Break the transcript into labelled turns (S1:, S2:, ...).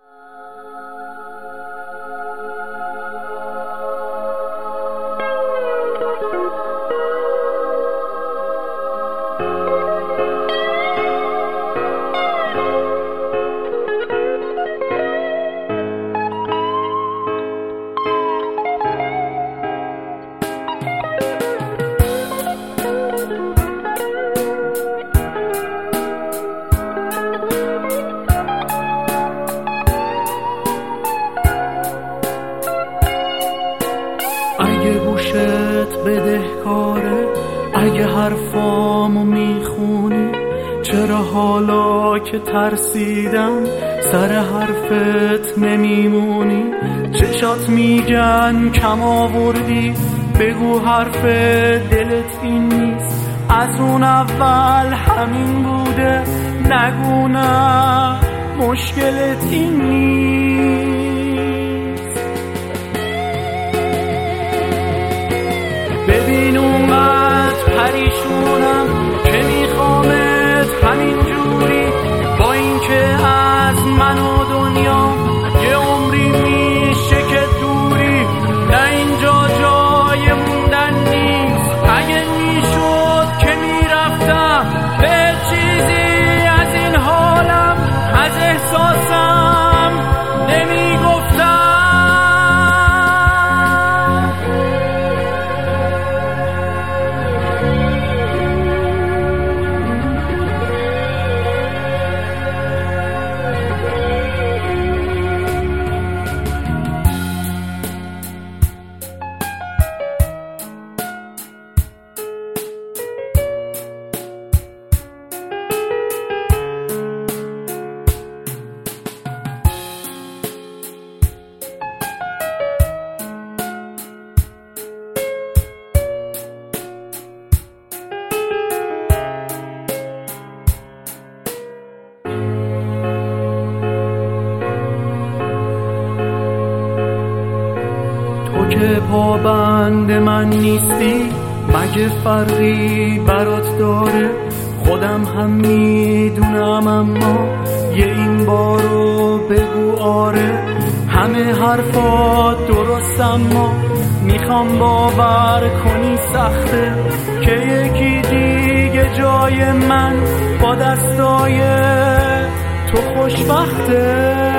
S1: اگه گوشت بدهکاره، اگه حرفامو میخونی، چرا حالا که ترسیدم سر حرفت نمیمونی؟ چشات میگن کم آوردی، بگو حرف دلت این نیست، از اون اول همین بوده، نگو نه مشکلت این نیست. ببین اومد پریشونم که میخوامت همین جوری، با اینکه از من و دنیا یه عمری میشه که دوری، نه اینجا جای موندن نیست، اگه میشد که میرفتم به چیزی از این حالم، از احساسم نمیگفتم. تو که پابند من نیستی، مگه فرقی برات داره؟ خودم هم میدونم، اما یه این بارو بگو آره. همه حرفات درست، اما میخوام باور کنی سخته که یکی دیگه جای من با دستای تو خوشبخته.